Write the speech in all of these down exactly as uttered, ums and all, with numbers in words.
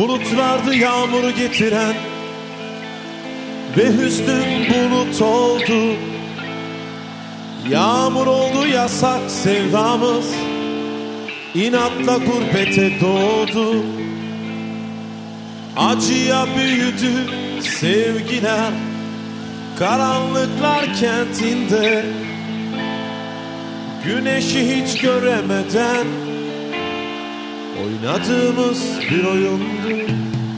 Bulutlardı yağmuru getiren ve hüznün bulut oldu. Yağmur oldu yasak sevdamız, inatla gurbete doğdu. Acıya büyüdü sevgiler karanlıklar kentinde. Güneşi hiç göremeden oynadığımız bir oyundu.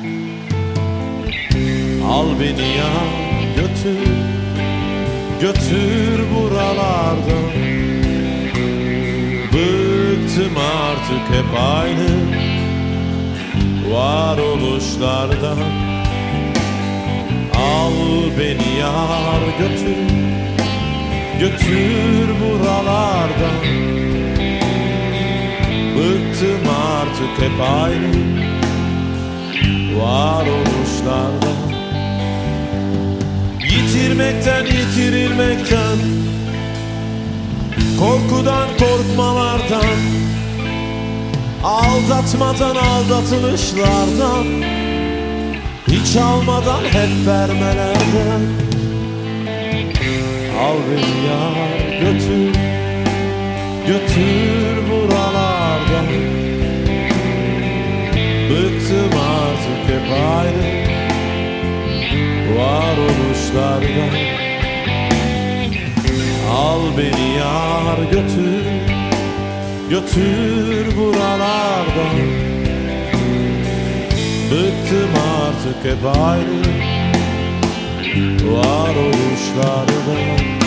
Al beni ya götür, götür buralardan. Bıktım artık hep aynı varoluşlardan. Al beni yar götür, götür buralardan. Bıktım artık hep aynı varoluşlardan. Yitirmekten, yitirilmekten, korkudan, korkmalardan, aldatmadan, aldatılışlardan, hiç almadan hep vermelerden. Al beni yar götür, götür buralardan. Bıktım artık hep aynı varoluşlardan. Al beni yar götür, götür buralardan. Bıktım artık hep aynı varoluşlardan.